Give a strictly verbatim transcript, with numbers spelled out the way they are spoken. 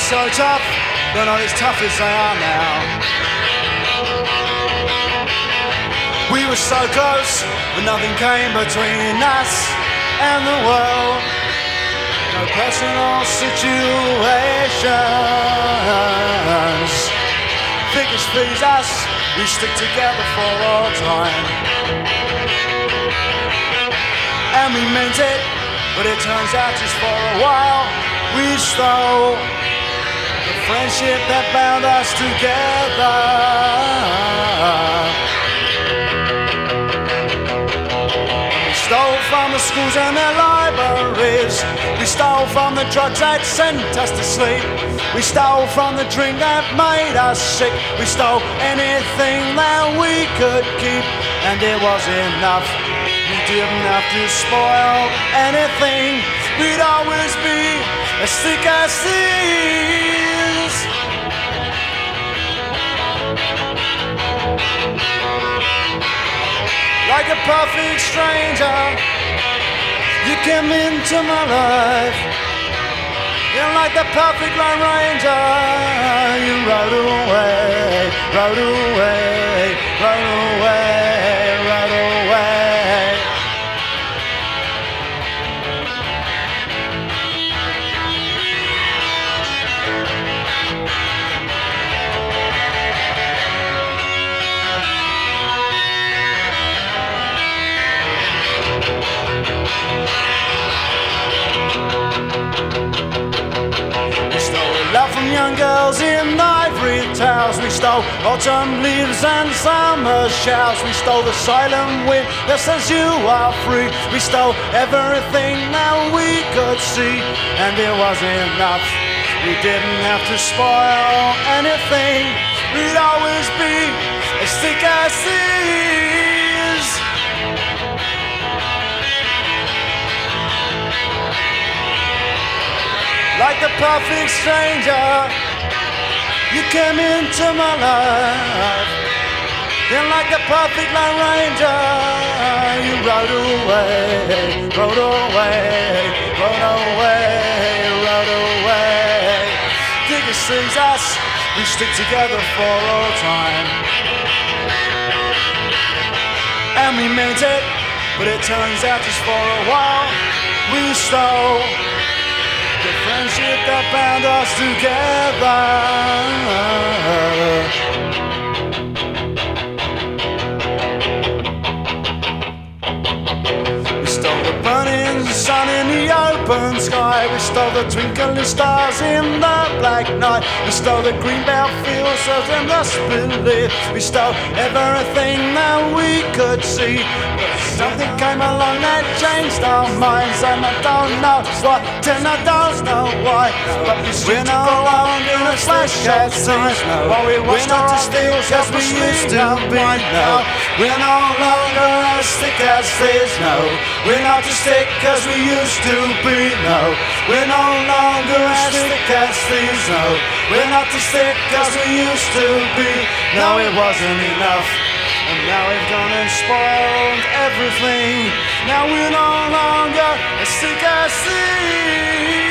so tough, but not as tough as they are now. We were so close, but nothing came between us and the world. No personal situations. Figures please us, we stick together for all time. And we meant it, but it turns out just for a while we stole the friendship that bound us together. We stole from the schools and their libraries. We stole from the drugs that sent us to sleep. We stole from the drink that made us sick. We stole anything that we could keep, and it was enough. We didn't have to spoil anything. We'd always be as thick as thieves. Like a perfect stranger, you came into my life. You're like the perfect Lone Ranger. You rode away, rode away, rode away, rode away. Love from young girls in ivory towers. We stole autumn leaves and summer showers. We stole the silent wind that says you are free. We stole everything that we could see, and it wasn't enough. We didn't have to spoil anything. We'd always be as thick as thieves. Like the perfect stranger, you came into my life. Then like the perfect Lone Ranger, you rode away, rode away, rode away, rode away. Diggers sees us, we stick together for all time. And we meant it, but it turns out just for a while we stole the friendship that bound us together. We stole the burning sun in the open sky. We stole the twinkling stars in the black night. We stole the greenbelt fields and the split. We stole everything that we could see. But something came along that changed our minds, and I don't know what, and I don't know why. But we're no longer in a flash at times. While we watch not to steal as we used to be. No, we're no longer as thick as thieves. No, we're not as thick as we used to be. No, we're no longer as thick as thieves. No, we're not as thick as we used to be. No, it wasn't enough. And now we've gone and spoiled everything. Now we're no longer as thick as thieves.